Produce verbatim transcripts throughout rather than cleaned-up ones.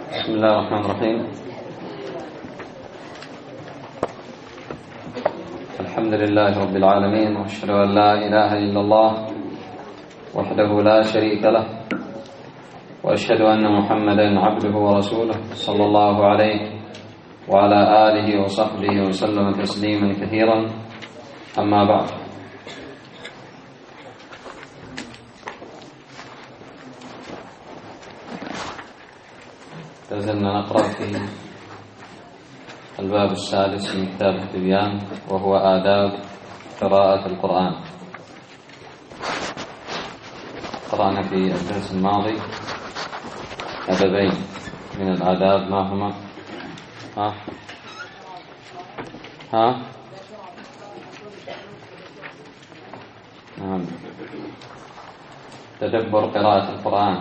بسم الله الرحمن الرحيم. الحمد لله رب العالمين، وأشهد أن لا إله إلا الله وحده لا شريك له، وأشهد أن محمدا عبده ورسوله صلى الله عليه وعلى آله وصحبه وسلم تسليما كثيرا. أما بعد، لازلنا نقرأ في الباب السادس من كتاب التبيان، وهو آداب قراءة القرآن. قرأنا في الدرس الماضي أدبين من الآداب، ما هما؟ ها؟ ها؟ نعم، تدبر قراءة القرآن،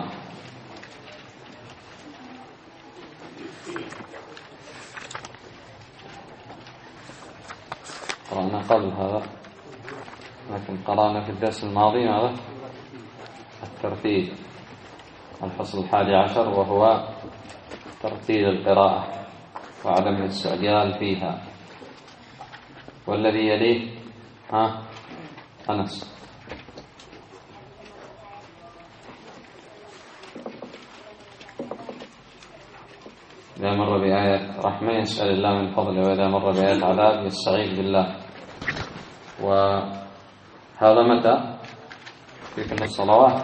قرأنا قبل هذا، لكن قرأنا في الدرس الماضي ماذا؟ الترتيب، الفصل الحادي عشر، وهو ترتيب القراءة وعدم الاستعجال فيها. والذي يليه ها أنس. إذا مر بآية رحمة يسأل الله من فضله، وإذا مر بآية عذاب يستعيذ بالله. وهذا متى؟ في كل الصلوات،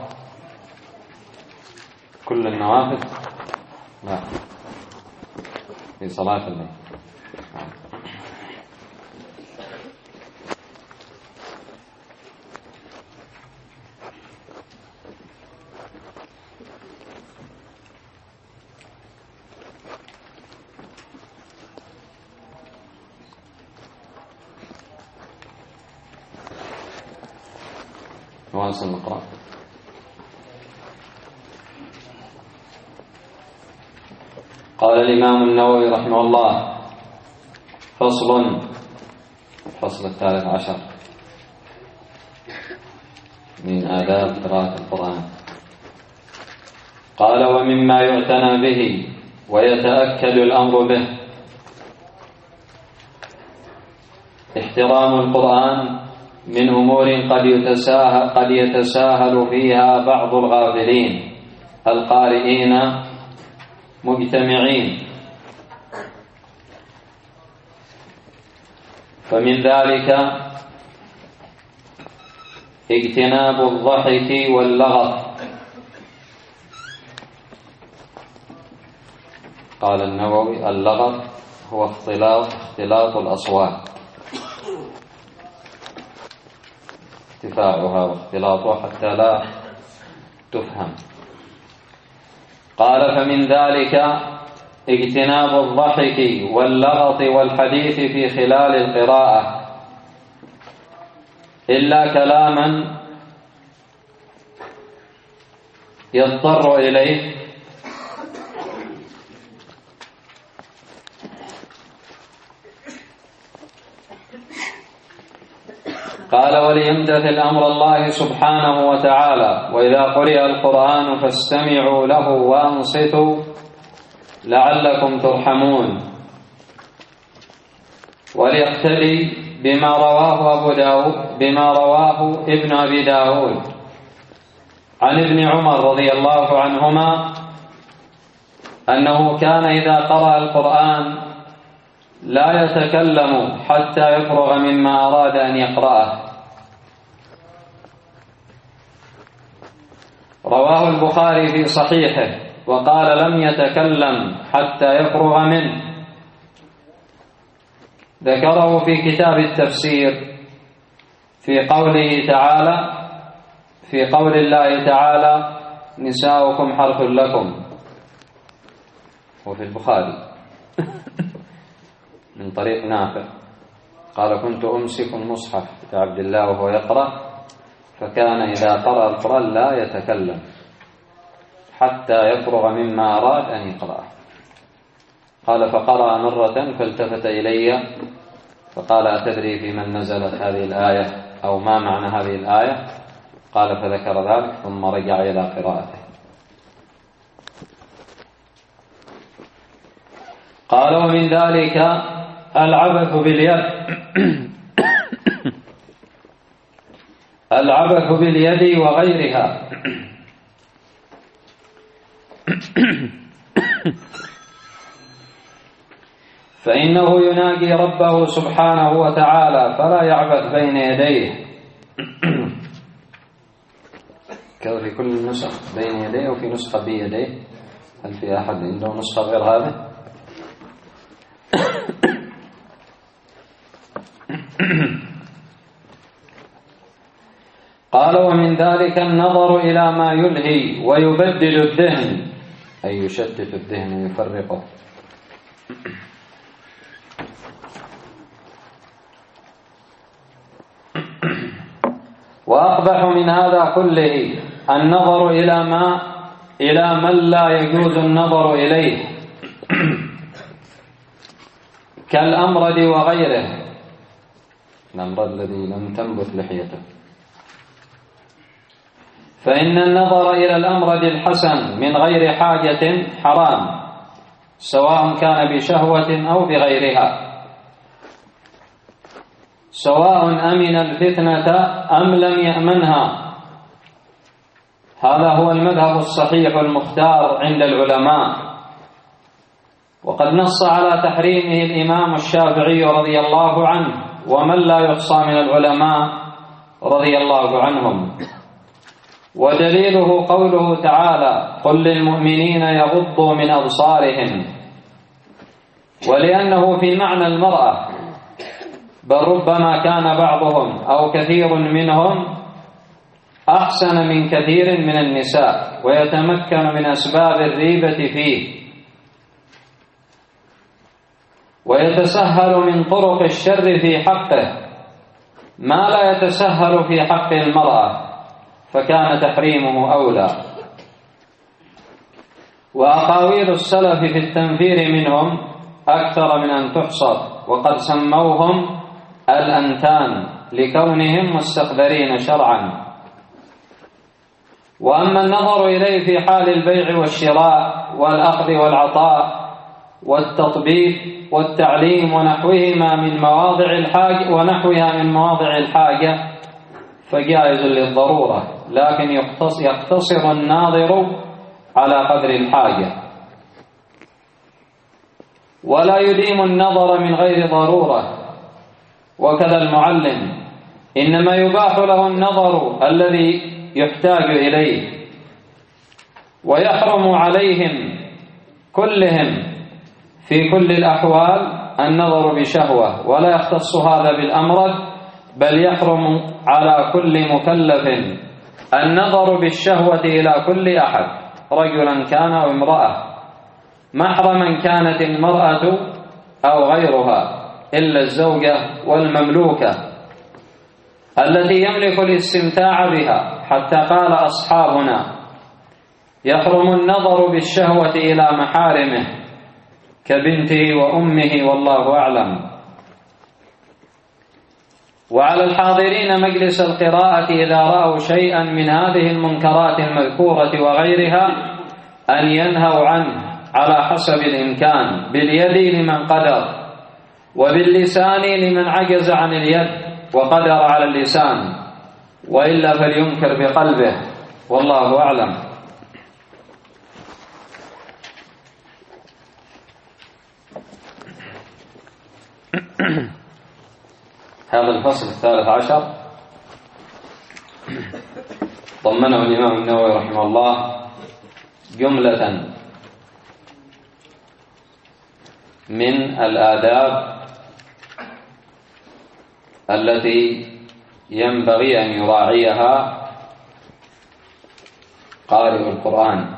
كل النوافل؟ لا، في صلاة الليل. نواصل نقرأ. قال الإمام النووي رحمه الله: فصل، الفصل الثالث عشر من آداب قراءة القرآن. قال: ومما يعتنى به ويتأكد الأمر به احترام القرآن من أمور قد يتساهل, قد يتساهل فيها بعض الغافلين القارئين مجتمعين. فمن ذلك اجتناب الضحك واللغط. قال النووي: اللغط هو اختلاط اختلاط الأصوات، ارتفاعها واختلاطها حتى لا تفهم. قال: فمن ذلك اجتناب الضحك واللغط والحديث في خلال القراءة، إلا كلاما يضطر إليه قال: وليمتثل أمر الله سبحانه وتعالى، وإذا قرئ القرآن فاستمعوا له وأنصتوا لعلكم ترحمون. وليقتدي بما رواه أبو داود بما رواه ابن أبي داود عن ابن عمر رضي الله عنهما أنه كان إذا قرأ القرآن لا يتكلم حتى يفرغ مما أراد أن يقرأه. رواه البخاري في صحيحه وقال: لم يتكلم حتى يفرغ منه. ذكره في كتاب التفسير في قوله تعالى في قول الله تعالى: نساؤكم حرث لكم، وفي البخاري من طريق نافع قال: كنت أمسك المصحف عبد الله وهو يقرأ، فكان إذا قرأ القرآن لا يتكلم حتى يفرغ مما أراد أن يقرأه. قال: فقرأ مرة فالتفت إلي فقال: أتدري في من نزلت هذه الآية أو ما معنى هذه الآية؟ قال: فذكر ذلك ثم رجع إلى قراءته. قال ومن ذلك العبث باليد العبث باليد وغيرها فإنه يناجي ربه سبحانه وتعالى فلا يعبث بين يديه. كذا في كل النسخ بين يديه وفي نسخة بيديه. هل في أحد عنده نسخة غير هذا؟ قال ومن ذلك النظر إلى ما يلهي ويبدل الذهن، أي يشتت الذهن ويفرقه. وأقبح من هذا كله النظر إلى ما إلى من لا يجوز النظر إليه كالأمرد وغيره، الأمرد الذي لم تنبت لحيته، فإن النظر إلى الأمرد الحسن من غير حاجة حرام، سواء كان بشهوة أو بغيرها، سواء أمن الفتنة أم لم يأمنها. هذا هو المذهب الصحيح المختار عند العلماء، وقد نص على تحريمه الإمام الشافعي رضي الله عنه ومن لا يحصى من العلماء رضي الله عنهم. ودليله قوله تعالى قل للمؤمنين يغضوا من أبصارهم، ولأنه في معنى المرأة، بل ربما كان بعضهم أو كثير منهم أحسن من كثير من النساء ويتمكن من أسباب الريبة فيه، ويتسهل من طرق الشر في حقه ما لا يتسهل في حق المرأة، فكان تحريمه أولى. وأقاويل السلف في التنفير منهم أكثر من أن تحصر، وقد سموهم الأنتان لكونهم مستقدرين شرعا. وأما النظر إليه في حال البيع والشراء والأخذ والعطاء والتطبيق والتعليم ونحوهما من مواضع الحاجة ونحوها من مواضع الحاجة فجائز للضرورة، لكن يقتصر الناظر على قدر الحاجة، ولا يديم النظر من غير ضرورة. وكذا المعلم إنما يباح له النظر الذي يحتاج إليه، ويحرم عليهم كلهم في كل الأحوال النظر بشهوة، ولا يختص هذا بالأمرد، بل يحرم على كل مكلف النظر بالشهوة إلى كل أحد، رجلا كان أو امرأة، محرما كانت المرأة أو غيرها، إلا الزوجة والمملوكة التي يملك الاستمتاع بها، حتى قال أصحابنا يحرم النظر بالشهوة إلى محارمه كبنته وأمه والله أعلم. وعلى الحاضرين مجلس القراءة إذا رأوا شيئا من هذه المنكرات المذكورة وغيرها أن ينهوا عنه على حسب الإمكان، باليد لمن قدر، وباللسان لمن عجز عن اليد وقدر على اللسان، وإلا فلينكر بقلبه والله أعلم. هذا الفصل الثالث عشر ضمنه الإمام النووي رحمه الله جملة من الآداب التي ينبغي أن يراعيها قارئ القرآن.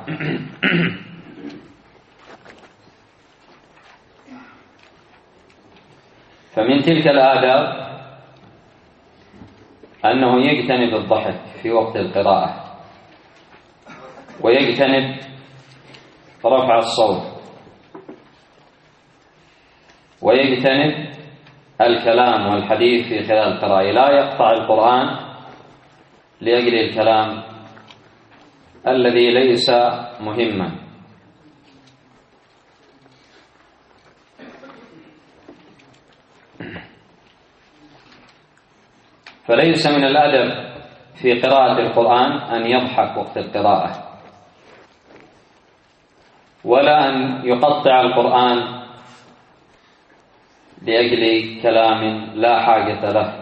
فمن تلك الآداب أنه يجتنب الضحك في وقت القراءة، ويجتنب رفع الصوت، ويجتنب الكلام والحديث في خلال القراءة، لا يقطع القرآن لأجل الكلام الذي ليس مهما. فليس من الأدب في قراءة القرآن أن يضحك وقت القراءة، ولا أن يقطع القرآن لأجل كلام لا حاجة له،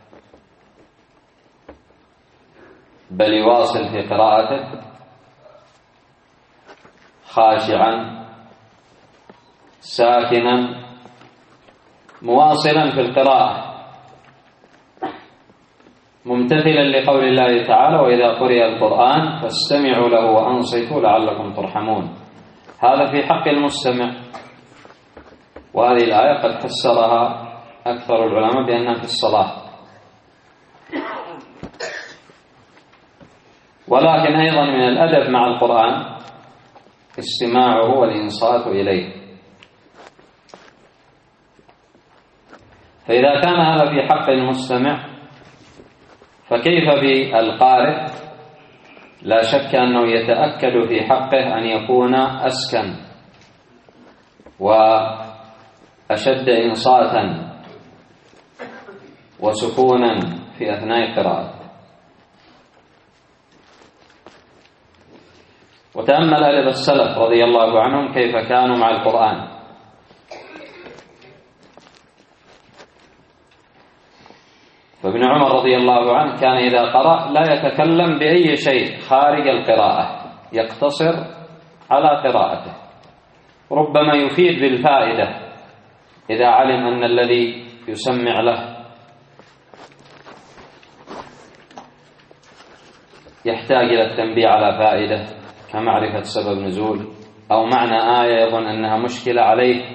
بل يواصل في قراءته خاشعا ساكنا مواصلا في القراءة، ممتثلا لقول الله تعالى: وإذا قرئ القرآن فاستمعوا له وأنصتوا لعلكم ترحمون. هذا في حق المستمع، وهذه الآية قد فسرها أكثر العلماء بأنها في الصلاة. ولكن أيضا من الأدب مع القرآن استماعه والإنصات إليه، فإذا كان هذا في حق المستمع فكيف بالقارئ؟ لا شك أنه يتأكد في حقه أن يكون أسكن وأشد إنصاتا وسكونا في أثناء قراءته. وتأمل أدب السلف رضي الله عنهم كيف كانوا مع القرآن. فابن عمر رضي الله عنه كان إذا قرأ لا يتكلم بأي شيء خارج القراءة، يقتصر على قراءته، ربما يفيد بالفائدة إذا علم أن الذي يسمع له يحتاج إلى التنبيه على فائدة كمعرفة سبب نزول أو معنى آية يظن أنها مشكلة عليه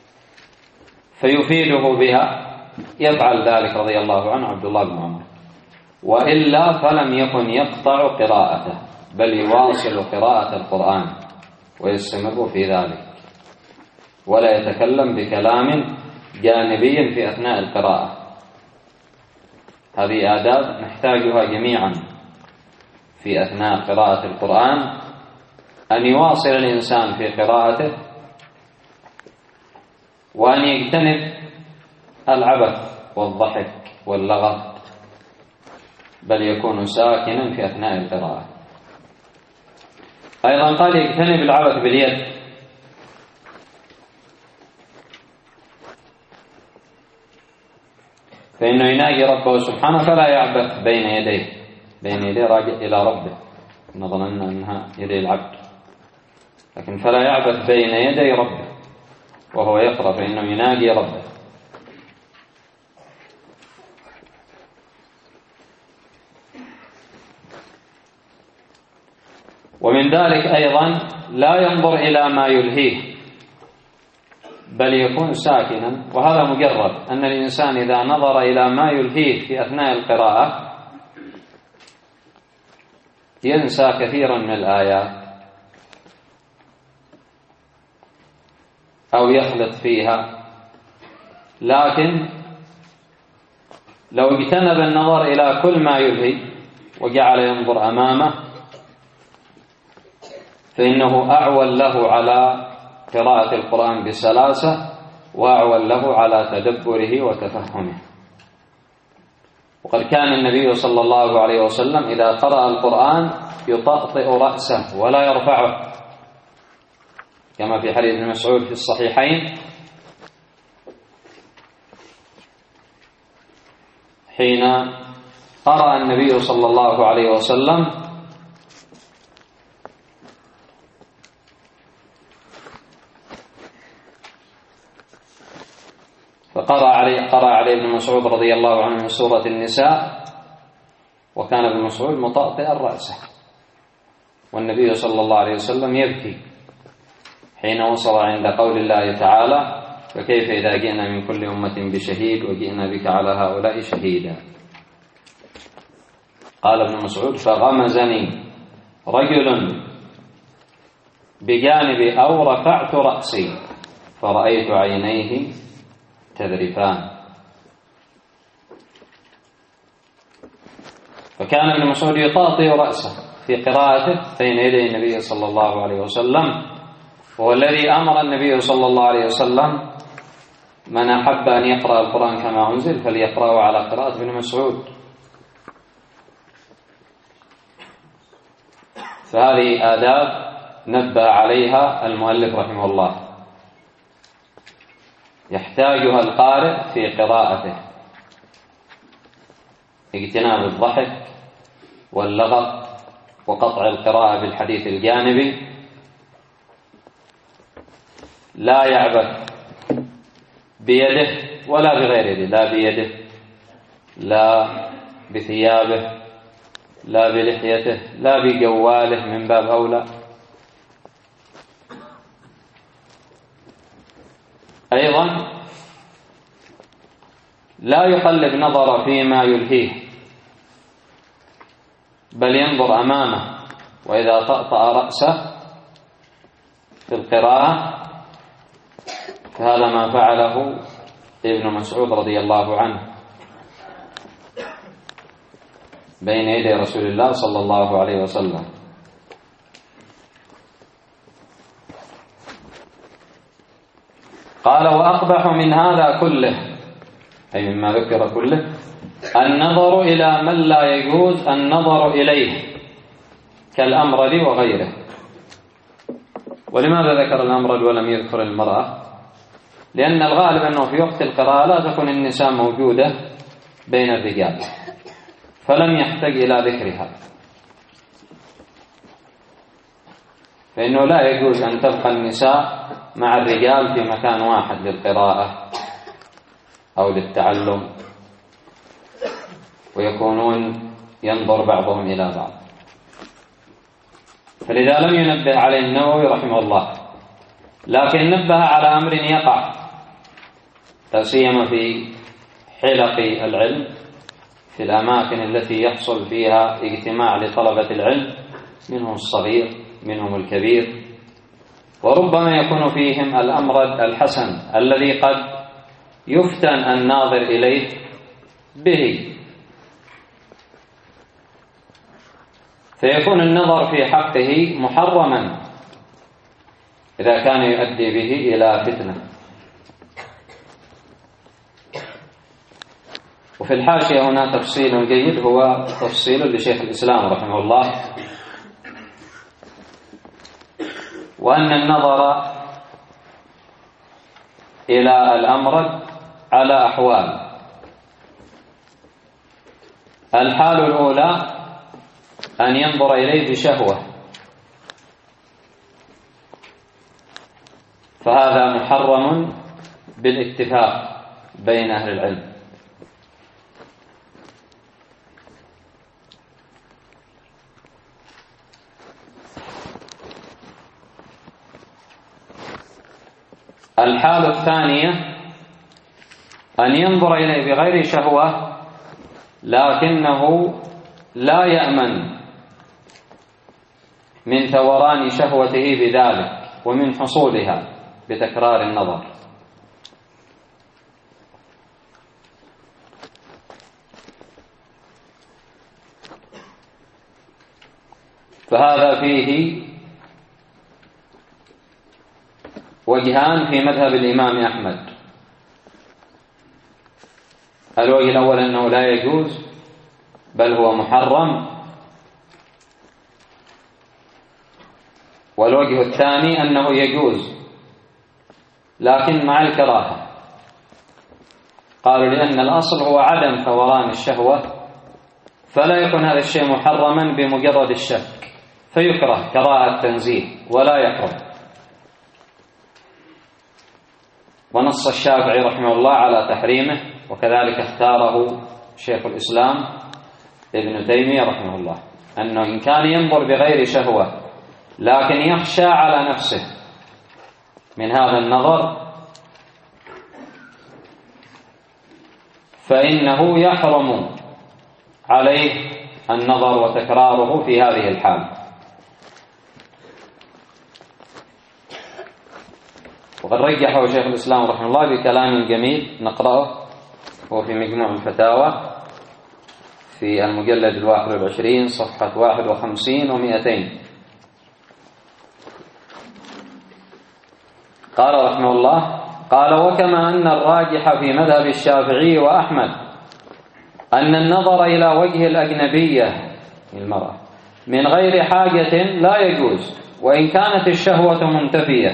فيفيده بها، يفعل ذلك رضي الله عنه عبد الله بن عمر. وإلا فلم يكن يقطع قراءته، بل يواصل قراءة القرآن ويستمر في ذلك، ولا يتكلم بكلام جانبي في أثناء القراءة. هذه آداب نحتاجها جميعا في أثناء قراءة القرآن، أن يواصل الإنسان في قراءته، وأن يجتنب العبث والضحك واللغط، بل يكون ساكنا في أثناء القراءة. أيضا قال يجتنب العبث باليد، فإنه يناجي ربه سبحانه فلا يعبث بين يديه، بين يديه راجع إلى ربه، نظرنا أنها يدي العبد، لكن فلا يعبث بين يدي ربه وهو يقرأ، فإنه يناجي ربه. ومن ذلك أيضا لا ينظر إلى ما يلهيه، بل يكون ساكنا. وهذا مجرد أن الإنسان إذا نظر إلى ما يلهيه في أثناء القراءة ينسى كثيرا من الآيات أو يخلط فيها. لكن لو اجتنب النظر إلى كل ما يلهي وجعل ينظر أمامه فإنه أعول له على قراءة القرآن بسلاسة، وأعول له على تدبره وتفهمه. وقد كان النبي صلى الله عليه وسلم إذا قرأ القرآن يطأطئ رأسه ولا يرفعه، كما في حديث ابن مسعود في الصحيحين حين قرأ النبي صلى الله عليه وسلم فقرأ عليه قرأ عليه ابن مسعود رضي الله عنه من سورة النساء، وكان ابن مسعود مطأطئا رأسه، والنبي صلى الله عليه وسلم يبكي حين وصل عند قول الله تعالى: فكيف إذا جئنا من كل أمة بشهيد وجئنا بك على هؤلاء شهيدا. قال ابن مسعود: فغمزني رجل بجانبي أو رفعت رأسي فرأيت عينيه تذرفان. فكان ابن مسعود يطاطئ رأسه في قراءته بين يدي النبي صلى الله عليه وسلم، وهو الذي أمر النبي صلى الله عليه وسلم من أحب أن يقرأ القرآن كما أنزل فليقرأه على قراءة ابن مسعود فهذه آداب نبه عليها المؤلف رحمه الله، يحتاجها القارئ في قراءته: اجتناب الضحك واللغط وقطع القراءة بالحديث الجانبي، لا يعبث بيده ولا بغير يده، لا بيده لا بثيابه لا بلحيته لا بجواله من باب أولى. أيضا لا يقلب نظره فيما يلهيه، بل ينظر أمامه، وإذا طأطأ رأسه في القراءة فهذا ما فعله ابن مسعود رضي الله عنه بين يدي رسول الله صلى الله عليه وسلم. قال: وأقبح من هذا كله، أي مما ذكر كله، النظر إلى من لا يجوز النظر إليه كالأمرد وغيره. ولماذا ذكر الأمرد ولم يذكر المرأة؟ لأن الغالب أنه في وقت القراءة لا تكون النساء موجودة بين الرجال، فلم يحتاج إلى ذكرها، فإنه لا يجوز أن تبقى النساء مع الرجال في مكان واحد للقراءة أو للتعلم ويكونون ينظر بعضهم إلى بعض. فلذا لم ينبه عليه النووي رحمه الله، لكن نبه على أمر يقع لا سيما في حلق العلم، في الأماكن التي يحصل فيها اجتماع لطلبة العلم، منهم الصغير منهم الكبير، وربما يكون فيهم الأمرد الحسن الذي قد يفتن الناظر إليه به، فيكون النظر في حقه محرما إذا كان يؤدي به إلى فتنة. وفي الحاشية هنا تفصيل جيد، هو تفصيل لشيخ الإسلام رحمه الله، وأن النظر إلى الأمرد على أحوال. الحال الأولى أن ينظر إليه بشهوة، فهذا محرم بالاتفاق بين أهل العلم. الحالة الثانية أن ينظر إليه بغير شهوة، لكنه لا يأمن من ثوران شهوته بذلك ومن حصولها بتكرار النظر، فهذا فيه وجهان في مذهب الإمام أحمد. الوجه الأول أنه لا يجوز بل هو محرم، والوجه الثاني أنه يجوز لكن مع الكراهة. قالوا لأن الأصل هو عدم ثوران الشهوة، فلا يكون هذا الشيء محرما بمجرد الشك، فيكره كراهة تنزيه ولا يحرم. ونص الشافعي رحمه الله على تحريمه، وكذلك اختاره شيخ الإسلام ابن تيمية رحمه الله، أنه إن كان ينظر بغير شهوة لكن يخشى على نفسه من هذا النظر فإنه يحرم عليه النظر وتكراره في هذه الحال. وقد رجحه شيخ الإسلام رحمه الله بكلام جميل نقرأه، هو في مجموع الفتاوى في المجلد الواحد والعشرين صفحة واحد وخمسين ومئتين. قال رحمه الله: قال: وكما أن الراجح في مذهب الشافعي وأحمد أن النظر إلى وجه الأجنبية المرأة من غير حاجة لا يجوز وإن كانت الشهوة منتفية،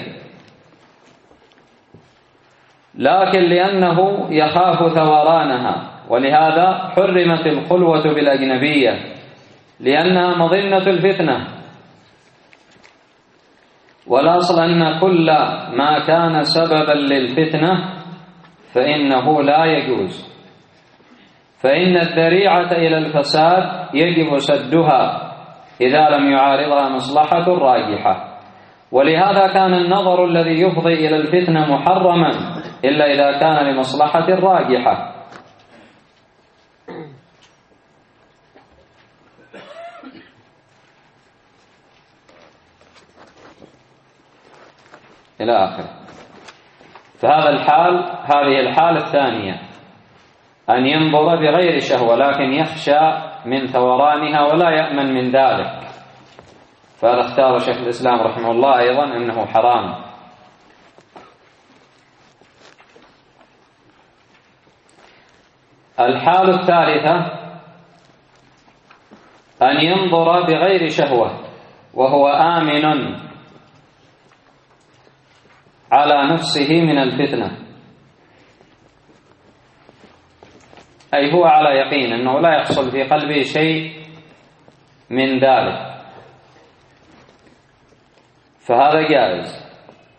لكن لأنه يخاف ثورانها، ولهذا حرمت الخلوة بالأجنبية لأنها مظنة الفتنة. والأصل أن كل ما كان سببا للفتنة فإنه لا يجوز، فإن الذريعة إلى الفساد يجب سدها إذا لم يعارضها مصلحة راجحة. ولهذا كان النظر الذي يفضي إلى الفتنة محرما إلا إذا كان لمصلحة راجحة. إلى آخره. فهذا الحال هذه الحالة الثانية، أن ينظر بغير شهوة لكن يخشى من ثورانها ولا يأمن من ذلك، فهذا اختار شيخ الإسلام رحمه الله أيضا أنه حرام. الحالة الثالثة أن ينظر بغير شهوة وهو آمن على نفسه من الفتنة، أي هو على يقين أنه لا يحصل في قلبه شيء من ذلك، فهذا جائز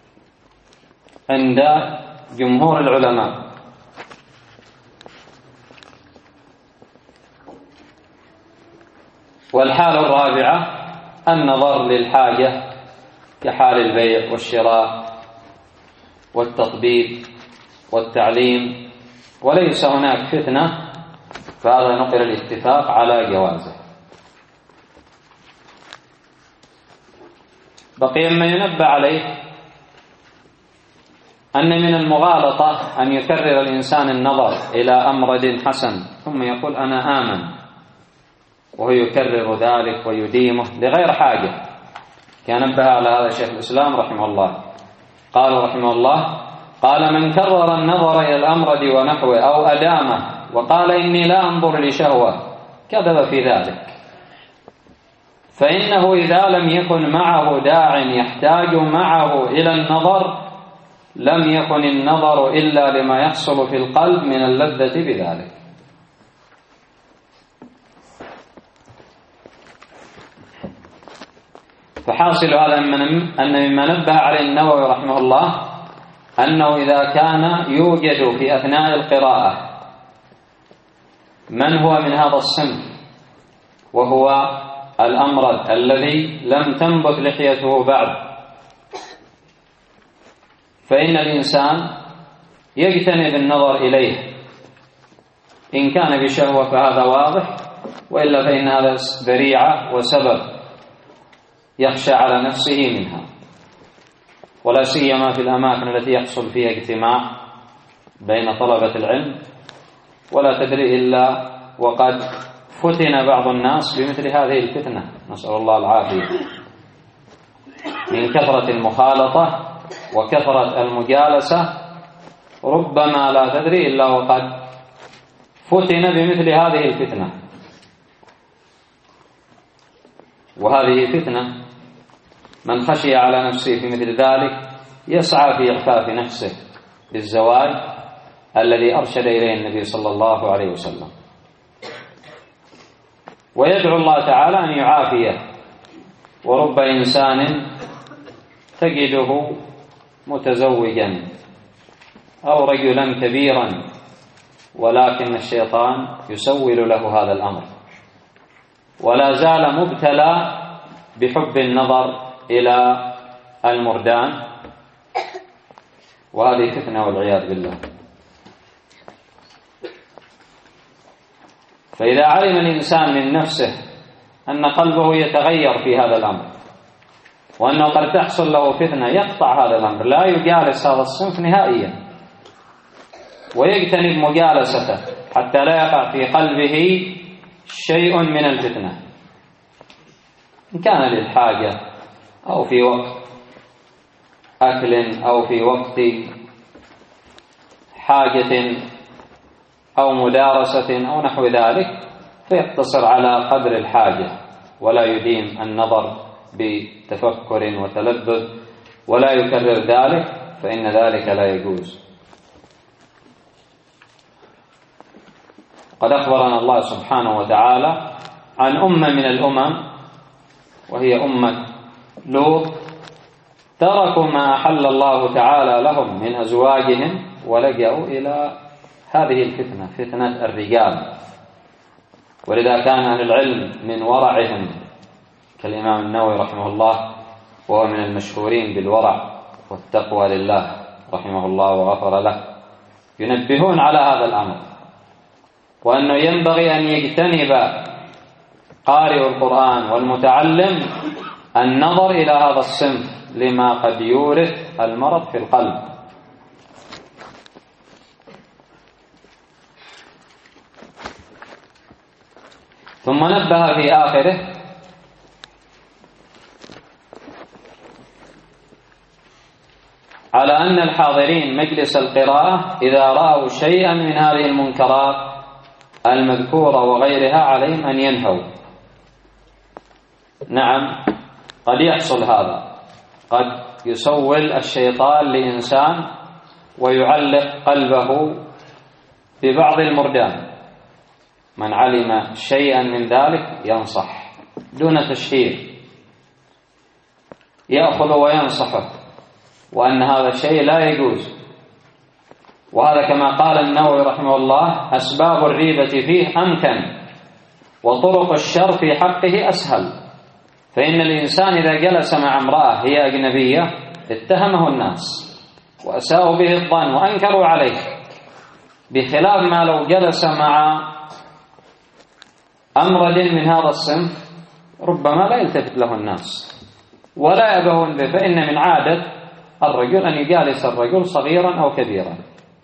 عند جمهور العلماء. والحالة الرابعة النظر للحاجة كحال البيع والشراء والتطبيب والتعليم وليس هناك فتنة، فهذا نقل الاتفاق على جوازه. بقي ما ينبه عليه أن من المغالطة أن يكرر الإنسان النظر إلى أمرد حسن ثم يقول أنا آمن، وهو يكرر ذلك ويديمه لغير حاجة. كان نبه على هذا شيخ الإسلام رحمه الله، قال رحمه الله قال من كرر النظر إلى الأمرد ونحوه أو أدامه وقال إني لا أنظر لشهوة كذب في ذلك، فإنه إذا لم يكن معه داع يحتاج معه إلى النظر لم يكن النظر إلا لما يحصل في القلب من اللذة بذلك. فحاصل هذا أن مما نبه عليه النووي رحمه الله أنه إذا كان يوجد في أثناء القراءة من هو من هذا الصنف وهو الأمرد الذي لم تنبت لحيته بعد، فإن الإنسان يجتنب النظر إليه، إن كان بشهوة فهذا واضح، وإلا فإن هذا ذريعة وسبب يخشى على نفسه منها، ولا سيما في الأماكن التي يحصل فيها اجتماع بين طلبة العلم، ولا تدري إلا وقد فتن بعض الناس بمثل هذه الفتنة، نسأل الله العافية، من كثرة المخالطة وكثرة المجالسة، ربما لا تدري إلا وقد فتن بمثل هذه الفتنة. وهذه فتنة، من خشي على نفسه في مثل ذلك يسعى في إعفاف نفسه بالزواج الذي أرشد إليه النبي صلى الله عليه وسلم، ويدعو الله تعالى أن يعافيه. ورب إنسان تجده متزوجا أو رجلا كبيرا ولكن الشيطان يسول له هذا الأمر، ولا زال مبتلى بحب النظر إلى المردان، وهذه فتنة والعياذ بالله. فإذا علم الإنسان من نفسه أن قلبه يتغير في هذا الأمر وأنه قد تحصل له فتنة يقطع هذا الأمر، لا يجالس هذا الصنف نهائيا، ويجتنب مجالسته حتى لا يقع في قلبه شيء من الفتنة، إن كان للحاجة أو في وقت أكل أو في وقت حاجة أو مدارسة أو نحو ذلك، فيقتصر على قدر الحاجة ولا يديم النظر بتفكر وتلذذ ولا يكرر ذلك فإن ذلك لا يجوز. قد أخبرنا الله سبحانه وتعالى عن أمة من الأمم وهي أمة لوط تركوا ما أحل الله تعالى لهم من أزواجهم ولجأوا إلى هذه الفتنة، فتنة الرجال. ولذا كان أهل العلم من ورعهم كالإمام النووي رحمه الله، وهو من المشهورين بالورع والتقوى لله رحمه الله وغفر له، ينبهون على هذا الأمر، وأنه ينبغي أن يجتنب قارئ القرآن والمتعلم النظر إلى هذا الصنف لما قد يورث المرض في القلب. ثم نبه في آخره على أن الحاضرين مجلس القراءة إذا رأوا شيئا من هذه المنكرات المذكورة وغيرها عليهم أن ينهوا. نعم قد يحصل هذا، قد يسول الشيطان لإنسان ويعلق قلبه ببعض المردان، من علم شيئا من ذلك ينصح دون تشهير، يأخذ وينصحه وأن هذا الشيء لا يجوز. وهذا كما قال النووي رحمه الله أسباب الريبة فيه أمكن وطرق الشر في حقه أسهل. فإن الإنسان إذا جلس مع امرأة هي أجنبية اتهمه الناس وأساءوا به الظن وأنكروا عليه، بخلاف ما لو جلس مع أمرد من هذا الصنف ربما لا يلتفت له الناس ولا يبهون به، فإن من عادة الرجل أن يجالس الرجل صغيرا أو كبيرا.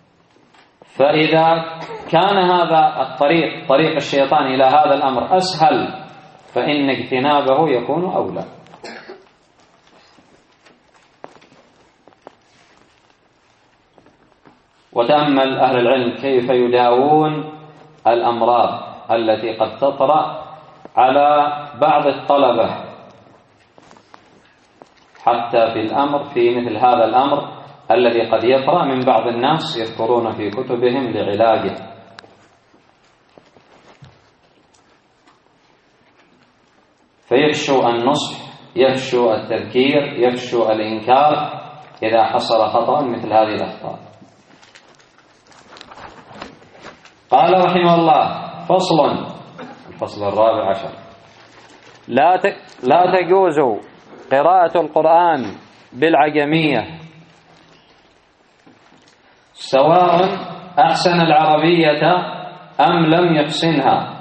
فإذا كان هذا الطريق طريق الشيطان إلى هذا الأمر أسهل فإن اجتنابه يكون أولى. وتأمل أهل العلم كيف يداوون الأمراض التي قد تطرأ على بعض الطلبة حتى في الأمر في مثل هذا الأمر الذي قد يطرأ من بعض الناس يذكرون في كتبهم لعلاجه. فيفشو النصح، يفشو التذكير، يفشو الإنكار إذا حصل خطأ مثل هذه الأخطاء. قال رحمه الله فصل، الفصل الرابع عشر: لا لا تجوز قراءة القرآن بالعجمية سواء أحسن العربية أم لم يحسنها،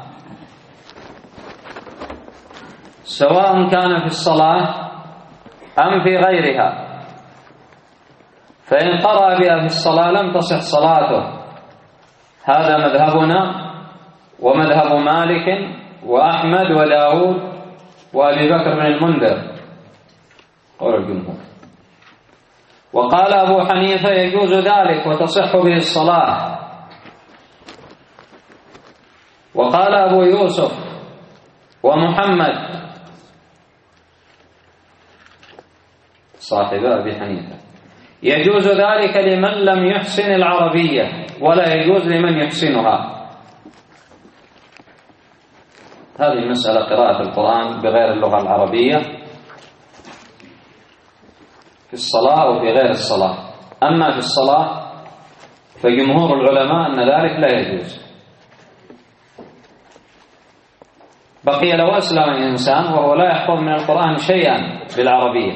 سواء كان في الصلاة أم في غيرها. فإن قرأ بها في الصلاة لم تصح صلاته. هذا مذهبنا ومذهب مالك وأحمد وداود وأبي بكر بن المنذر قول الجمهور. وقال أبو حنيفة يجوز ذلك وتصح به الصلاة. وقال أبو يوسف ومحمد صاحب أبي حنيفة يجوز ذلك لمن لم يحسن العربية ولا يجوز لمن يحسنها. هذه مسألة قراءة القرآن بغير اللغة العربية في الصلاة وفي غير الصلاة. أما في الصلاة فجمهور العلماء أن ذلك لا يجوز. بقي لو أسلم الإنسان وهو لا يحفظ من القرآن شيئا بالعربية،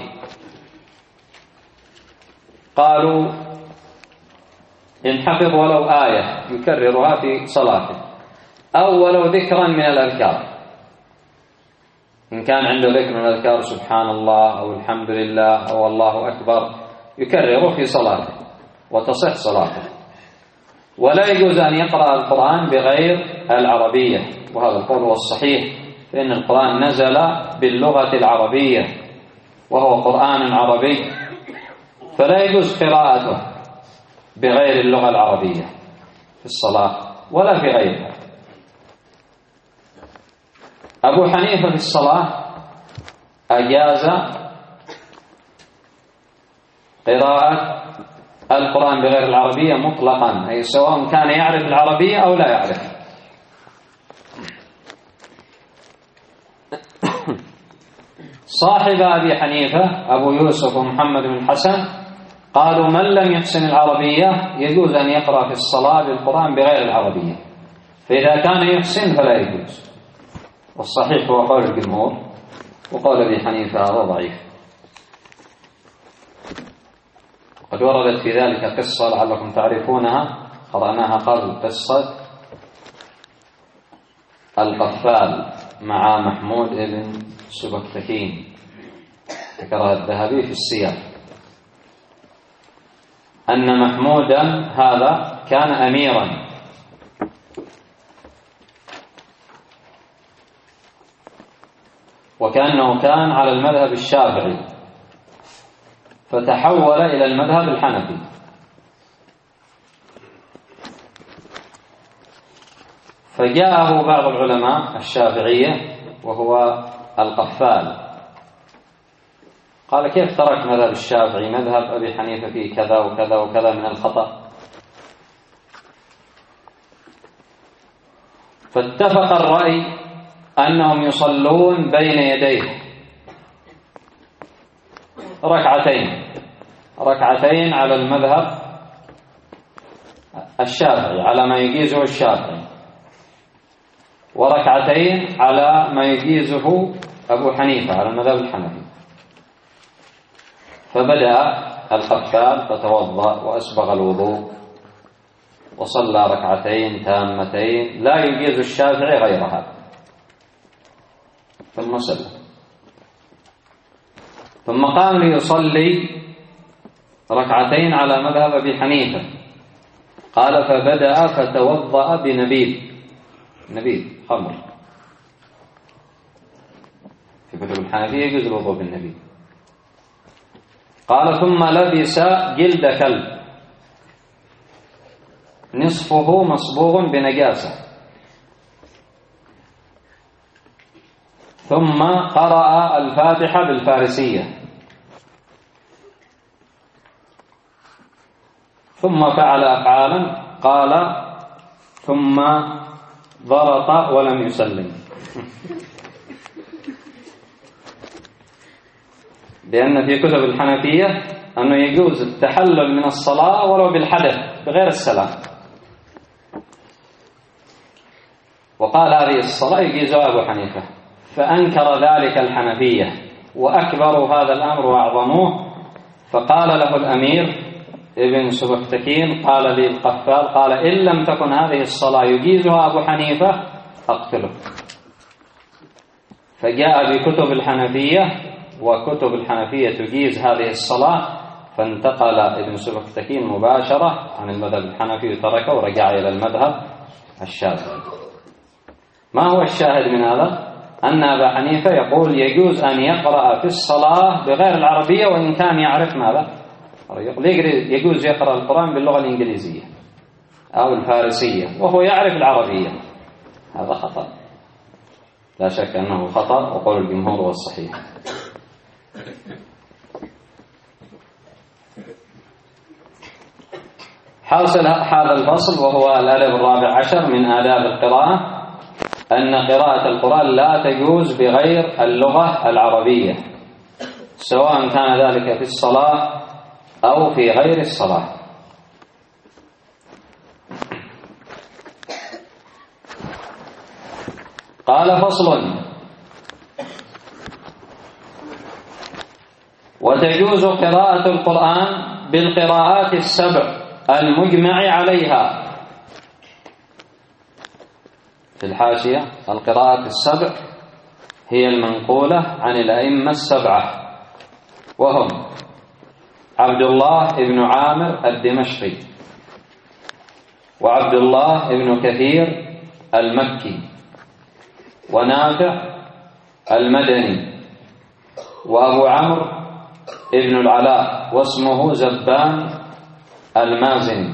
قالوا إن حفظ ولو آية يكررها في صلاته أو ولو ذكرا من الأذكار، إن كان عنده ذكر من الأذكار سبحان الله أو الحمد لله أو الله أكبر يكرره في صلاته وتصح صلاته. ولا يجوز أن يقرأ القرآن بغير العربية، وهذا القول هو الصحيح، فإن القرآن نزل باللغة العربية وهو قرآن عربي، فلا يجوز قراءته بغير اللغة العربية في الصلاة ولا في غيرها. أبو حنيفة في الصلاة أجاز قراءة القرآن بغير العربية مطلقا، أي سواء كان يعرف العربية أو لا يعرف. صاحب أبي حنيفة أبو يوسف ومحمد بن الحسن قالوا من لم يحسن العربية يجوز أن يقرأ في الصلاة بالقرآن بغير العربية، فإذا كان يحسن فلا يجوز. والصحيح هو قول الجمهور، وقول أبي حنيفة هذا ضعيف. قد وردت في ذلك قصة لعلكم تعرفونها، قرأناها قبل، قصة القفال مع محمود بن سبكتكين، ذكرها الذهبي في السير، أن محمودا هذا كان أميرا وكأنه كان على المذهب الشافعي، فتحول إلى المذهب الحنفي، فجاءه بعض العلماء الشافعية وهو القفال، قال كيف ترك مذهب الشافعي؟ مذهب أبي حنيفة فيه كذا وكذا وكذا من الخطأ. فاتفق الرأي أنهم يصلون بين يديه ركعتين ركعتين على المذهب الشافعي، على ما يجيزه الشافعي، وركعتين على ما يجيزه أبو حنيفة على المذهب الحنفي. فبدأ القفال فتوضأ وأسبغ الوضوء وصلى ركعتين تامتين لا يجيز الشافعي غيرها، ثم سلم، ثم قام ليصلي ركعتين على مذهب أبي حنيفة. قال فبدأ فتوضأ بنبيذ، نبيذ خمر، في كتب الحنفية يجوز الوضوء بالنبيذ. قال ثم لبس جلد كلب نصفه مصبوغ بنجاسة، ثم قرأ الفاتحة بالفارسية، ثم فعل أفعالا، قال ثم ضرط ولم يسلم، لأن في كتب الحنفية أنه يجوز التحلل من الصلاة ولو بالحدث بغير السلام، وقال هذه الصلاة يجيزها أبو حنيفة، فأنكر ذلك الحنفية وأكبروا هذا الأمر وأعظموه. فقال له الأمير ابن سبكتكين قال لي القفال، قال إن لم تكن هذه الصلاة يجيزها أبو حنيفة أقتله. فجاء بكتب الحنفية وكتب الحنفية تجيز هذه الصلاة، فانتقل ابن سبكتكين مباشرة عن المذهب الحنفي وتركه ورجع إلى المذهب الشافعي. ما هو الشاهد من هذا؟ أن أبا حنيفة يقول يجوز أن يقرأ في الصلاة بغير العربية وإن كان يعرف ماذا؟ يجوز يقرأ القرآن باللغة الإنجليزية أو الفارسية وهو يعرف العربية، هذا خطأ، لا شك أنه خطأ، وقول الجمهور هو الصحيح. حاصل هذا الفصل وهو الأدب الرابع عشر من آداب القراءة، أن قراءة القرآن لا تجوز بغير اللغة العربية، سواء كان ذلك في الصلاة أو في غير الصلاة. قال فصل: وتجوز قراءة القرآن بالقراءات السبع المجمع عليها. في الحاشية: القراءات السبع هي المنقولة عن الأئمة السبعة، وهم عبد الله بن عامر الدمشقي، وعبد الله بن كثير المكي، ونافع المدني، وأبو عمرو بن العلاء واسمه زبان المازني،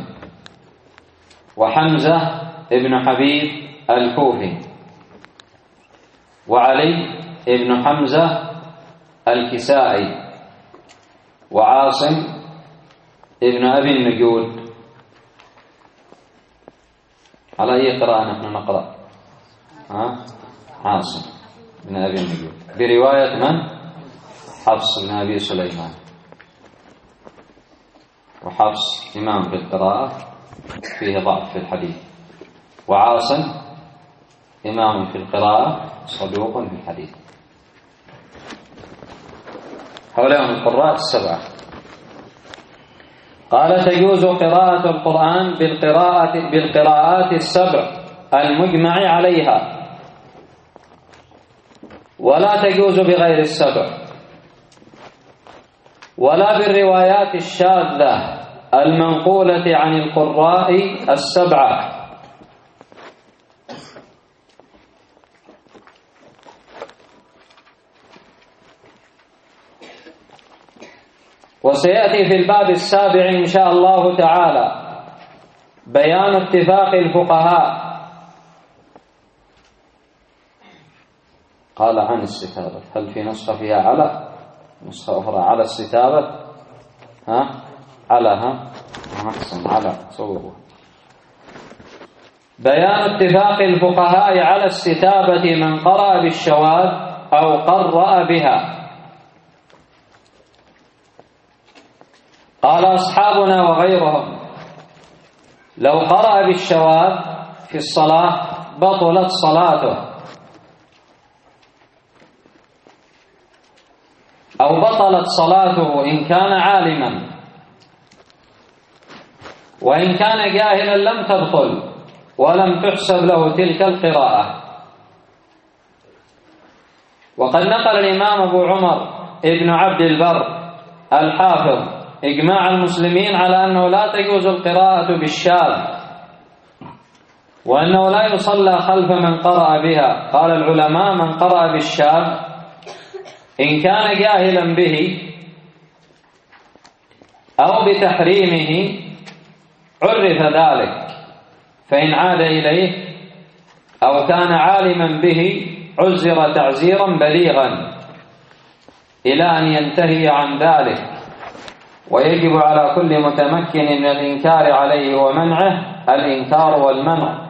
وحمزة بن حبيب الكوفي، وعلي ابن حمزة الكسائي وعاصم ابن أبي النجود. على أي قراءة نحن نقرأ؟ ها؟ عاصم بن أبي النجود برواية من؟ حفص بن أبي سليمان. وحفص إمام في القراءة فيه ضعف في الحديث، وعاصم إمام في القراءة صدوق في الحديث. هؤلاء القراء السبعة. قال: تجوز قراءة القرآن بالقراءة بالقراءات السبع المجمع عليها، ولا تجوز بغير السبع، ولا بالروايات الشاذة المنقولة عن القراء السبعة. وسيأتي في الباب السابع إن شاء الله تعالى بيان اتفاق الفقهاء. قال عن الستابة، هل في نسخة فيها على؟ نسخة أخرى على الستابة؟ ها؟ على ها؟ أحسن، على صوره. بيان اتفاق الفقهاء على الستابة من قرأ بالشواذ أو قرأ بها. قال أصحابنا وغيرهم: لو قرأ بالشواذ في الصلاة بطلت صلاته، أو بطلت صلاته إن كان عالما، وإن كان جاهلا لم تبطل ولم تحسب له تلك القراءة. وقد نقل الإمام أبو عمر ابن عبد البر الحافظ إجماع المسلمين على أنه لا تجوز القراءة بالشاذ، وأنه لا يصلى خلف من قرأ بها. قال العلماء: من قرأ بالشاذ إن كان جاهلا به أو بتحريمه عرف ذلك، فإن عاد إليه أو كان عالما به عزر تعزيرا بليغا إلى أن ينتهي عن ذلك. ويجب على كل متمكن من الإنكار عليه ومنعه الإنكار والمنع.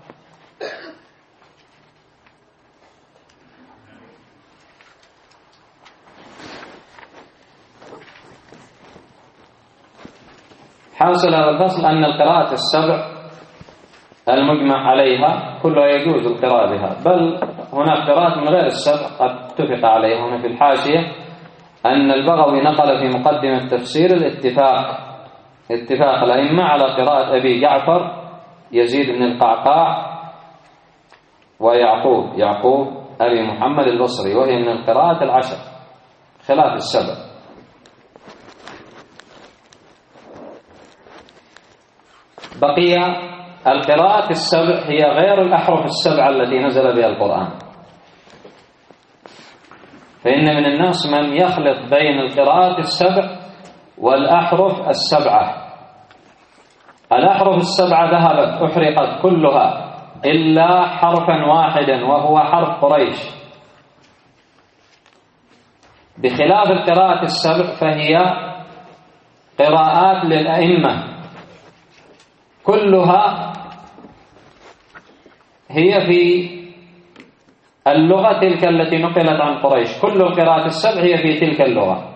حاصل هذا الفصل أن القراءة السبع المجمع عليها كلها يجوز القراءة بها، بل هناك قراءات من غير السبع قد اتفق عليها. هنا في الحاشية أن البغوي نقل في مقدمة تفسير الاتفاق اتفاق الأئمة على قراءة أبي جعفر يزيد بن القعقاع ويعقوب يعقوب أبي محمد البصري، وهي من القراءات العشر خلاف السبع. بقي القراءة السبع هي غير الأحرف السبعة التي نزل بها القرآن، فإن من الناس من يخلط بين القراءات السبع والأحرف السبعة. الأحرف السبعة ذهبت أحرقت كلها إلا حرفا واحدا وهو حرف قريش، بخلاف القراءة السبع فهي قراءات للأئمة كلها هي في اللغة تلك التي نقلت عن قريش. كل القراءات السبع هي في تلك اللغة.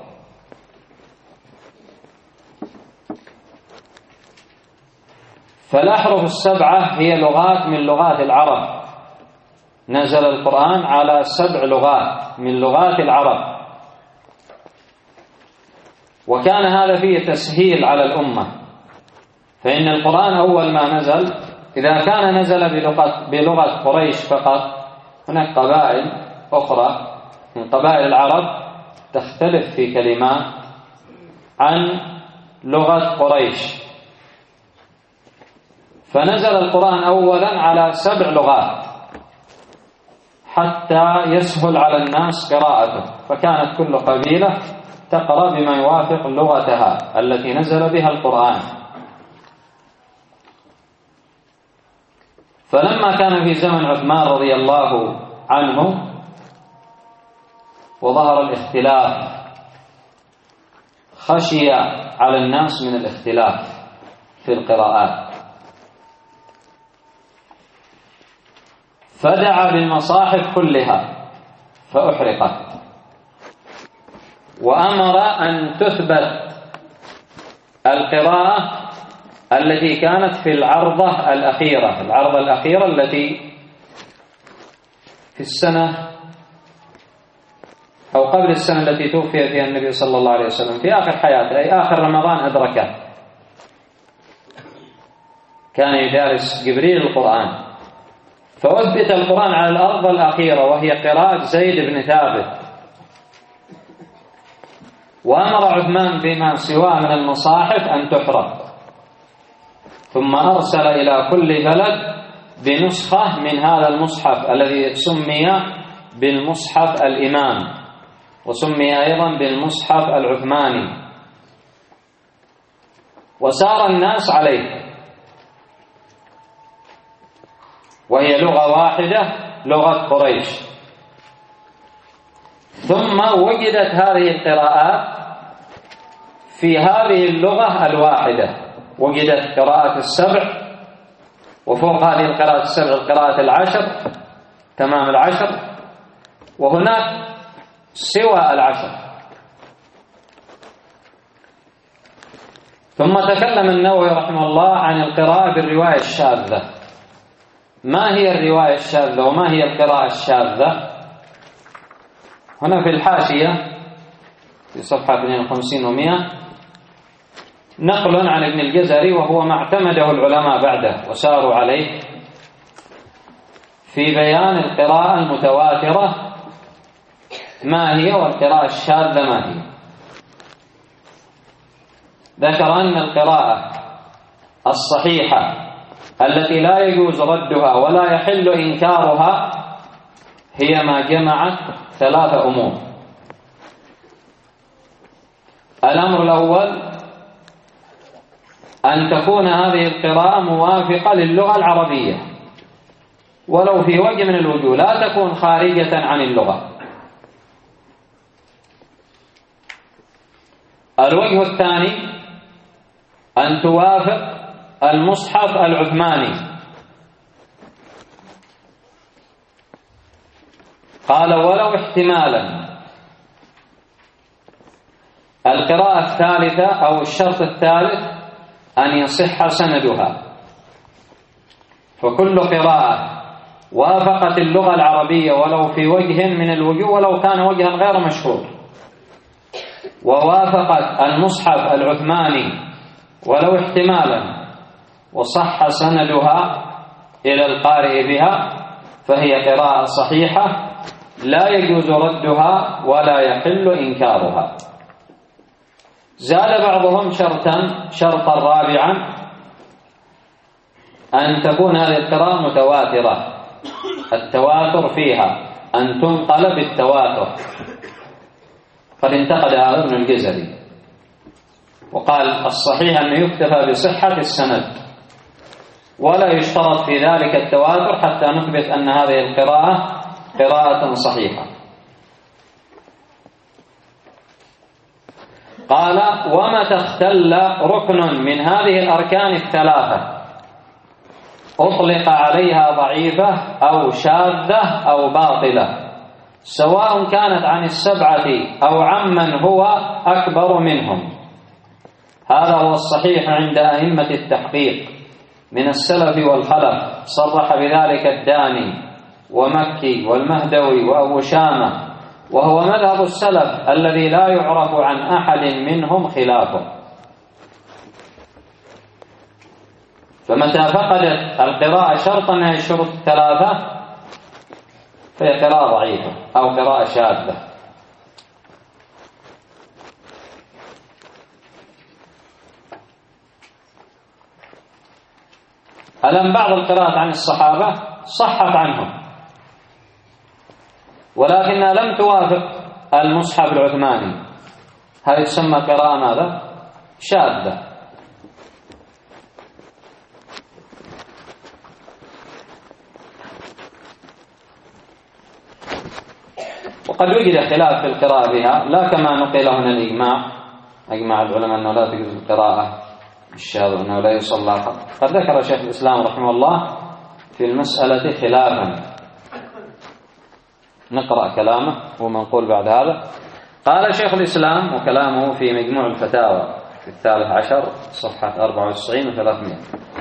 فالأحرف السبعة هي لغات من لغات العرب، نزل القرآن على سبع لغات من لغات العرب، وكان هذا فيه تسهيل على الأمة. فإن القرآن أول ما نزل إذا كان نزل بلغة, بلغة قريش فقط، هناك قبائل أخرى من قبائل العرب تختلف في كلمات عن لغة قريش، فنزل القرآن أولا على سبع لغات حتى يسهل على الناس قراءته، فكانت كل قبيلة تقرأ بما يوافق لغتها التي نزل بها القرآن. فلما كان في زمن عثمان رضي الله عنه وظهر الاختلاف، خشي على الناس من الاختلاف في القراءات، فدعا بالمصاحف كلها فأحرقت، وأمر أن تثبت القراءة التي كانت في العرضة الأخيرة، العرضة الأخيرة التي في السنة أو قبل السنة التي توفي فيها النبي صلى الله عليه وسلم، في آخر حياته، أي آخر رمضان أدركه، كان يدارس جبريل القرآن، فأثبت القرآن على الأرض الأخيرة وهي قراءة زيد بن ثابت، وأمر عثمان بما سواه من المصاحف أن تحرق، ثم أرسل إلى كل بلد بنسخة من هذا المصحف الذي سمي بالمصحف الإمام، وسمي أيضا بالمصحف العثماني، وسار الناس عليه، وهي لغة واحدة، لغة قريش. ثم وجدت هذه القراءات في هذه اللغة الواحدة، وجدت قراءة السبع، وفوق هذه القراءة السبع القراءة العشر، تمام العشر، وهناك سوى العشر. ثم تكلم النووي رحمه الله عن القراءة بالرواية الشاذة. ما هي الرواية الشاذة وما هي القراءة الشاذة؟ هنا في الحاشية في صفحة اثنين وخمسين ومئة نقل عن ابن الجزري، وهو ما اعتمده العلماء بعده وساروا عليه في بيان القراءة المتواترة ما هي والقراءة الشاذة ما هي. ذكر أن القراءة الصحيحة التي لا يجوز ردها ولا يحل إنكارها هي ما جمعت ثلاثة أمور. الأمر الأول أن تكون هذه القراءة موافقة للغة العربية ولو في وجه من الوجوه، لا تكون خارجة عن اللغة. الوجه الثاني أن توافق المصحف العثماني. قال ولو احتمالا. القراءة الثالثة أو الشرط الثالث أن يصح سندها، فكل قراءة وافقت اللغة العربية ولو في وجه من الوجوه ولو كان وجها غير مشهور، ووافقت المصحف العثماني ولو احتمالا وصح سندها إلى القارئ بها، فهي قراءة صحيحة لا يجوز ردها ولا يحل إنكارها. زاد بعضهم شرطا شرطا رابعا أن تكون هذه القراءة متواترة، التواتر فيها أن تنقل بالتواتر. قد انتقد هذا ابن الجزري وقال الصحيح أن يكتفى بصحة السند ولا يشترط في ذلك التواتر حتى نثبت أن هذه القراءة قراءة صحيحة. قال ومتى اختل ركن من هذه الأركان الثلاثة أطلق عليها ضعيفة أو شاذة أو باطلة، سواء كانت عن السبعة أو عمن هو أكبر منهم. هذا هو الصحيح عند أئمة التحقيق من السلف والخلف، صرح بذلك الداني ومكي والمهدوي وأبو شامة، وهو مذهب السلف الذي لا يعرف عن أحد منهم خلافه. فمتى فقدت القراءة شرطا من الشروط الثلاثة فهي قراءة ضعيفة أو قراءة شاذة. ألم بعض القراءات عن الصحابة صحت عنهم ولكنها لم توافق المصحف العثماني، هذه تسمى قراءة ماذا؟ شاذة. وقد وجد خلاف في القراءة بها، لا كما نقل هنا الإجماع، أجمع العلماء أنه لا تجوز القراءة بالشاذ وأنه لا يصلى. قد ذكر شيخ الإسلام رحمه الله في المسألة خلافا، نقرأ كلامه هو منقول بعد هذا. قال شيخ الإسلام، وكلامه في مجموع الفتاوى في الثالث عشر صفحة أربعة وتسعين وثلاثمائة،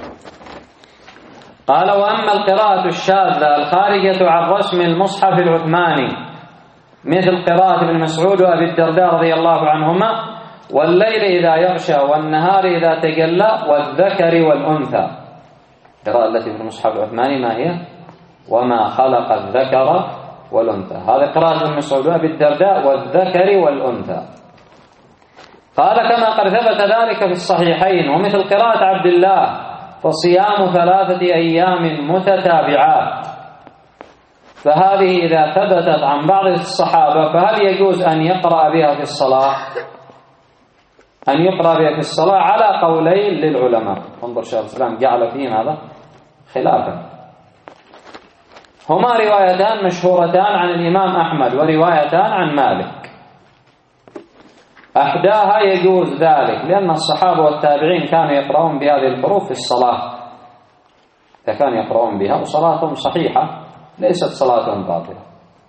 قال: وأما القراءة الشاذة الخارجة عن رسم المصحف العثماني مثل قراءة ابن مسعود وأبي الدرداء رضي الله عنهما: والليل إذا يغشى والنهار إذا تجلى والذكر والأنثى. القراءة التي في المصحف العثماني ما هي؟ وما خلق الذكر والأنثى. هذا قراءة ابن مسعود وأبي الدرداء والذكر والأنثى. قال: كما قد ثبت ذلك في الصحيحين. ومثل قراءة عبد الله: فصيام ثلاثة أيام متتابعات. فهذه إذا ثبتت عن بعض الصحابة فهل يجوز أن يقرأ بها في الصلاة؟ أن يقرأ بها في الصلاة على قولين للعلماء. انظر شيخ الإسلام جعل فيهم هذا خلافا. هما روايتان مشهورتان عن الإمام أحمد وروايتان عن مالك. أحداها يجوز ذلك لأن الصحابة والتابعين كانوا يقرؤون بهذه الحروف في الصلاة، فكانوا يقرؤون بها وصلاتهم صحيحة ليست صلاتهم باطلة.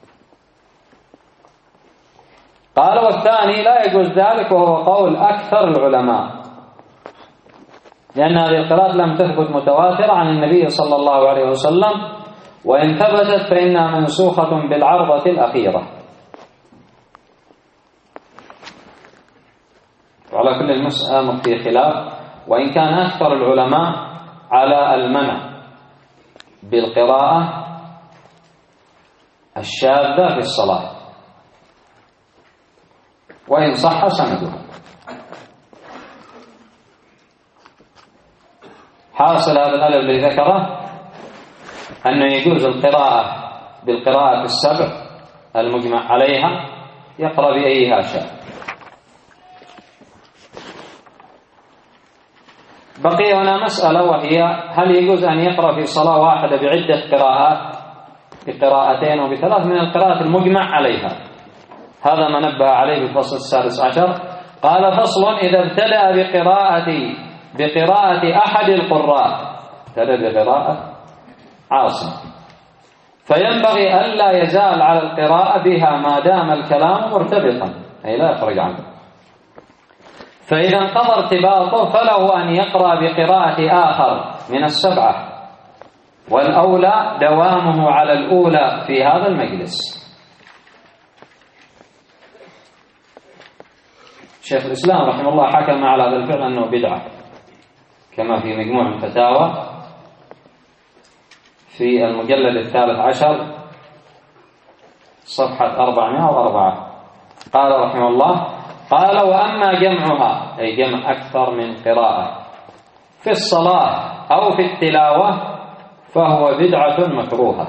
قال: والثاني لا يجوز ذلك، وهو قول أكثر العلماء، لأن هذه القراءات لم تثبت متواترة عن النبي صلى الله عليه وسلم، وإن ثبتت فإنها منسوخة بالعرضة الأخيرة. وعلى كل المسألة في خلاف، وإن كان أكثر العلماء على المنع بالقراءة الشاذة في الصلاة، وإن صح سندها. حاصل هذا الألف الذي ذكره أنه يجوز القراءة بالقراءة السبع المجمع عليها، يقرأ بأيها شاء. بقي هنا مسألة، وهي هل يجوز أن يقرأ في صلاة واحدة بعدة قراءات، بقراءتين وبثلاث من القراءات المجمع عليها؟ هذا ما نبه عليه في الفصل السادس عشر. قال: فصل: إذا ابتدأ بقراءة بقراءة أحد القراء، ابتدأ بقراءة عاصم، فينبغي ألا يزال على القراءة بها ما دام الكلام مرتبطا، أي لا يخرج عنه. فإذا انقضى ارتباطه فله أن يقرأ بقراءة آخر من السبعة، والأولى دوامه على الأولى في هذا المجلس. شيخ الإسلام رحمه الله حكم على هذا الفعل أنه بدعة، كما في مجموع الفتاوى في المجلد الثالث عشر صفحة أربعمائة وأربعة. قال رحمه الله: قال: وأما جمعها، أي جمع أكثر من قراءة في الصلاة أو في التلاوة، فهو بدعة مكروهة.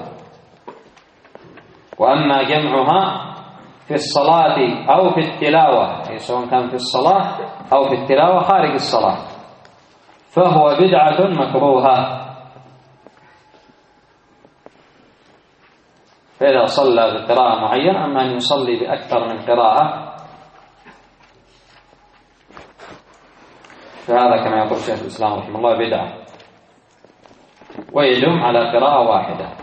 وأما جمعها في الصلاة أو في التلاوة، أي سواء كان في الصلاة أو في التلاوة خارج الصلاة، فهو بدعة مكروهة. فإذا صلى بقراءة معينة، أما أن يصلي بأكثر من قراءة فهذا كما يقول شيخ الإسلام رحمه الله بدعة، ويدوم على قراءة واحدة.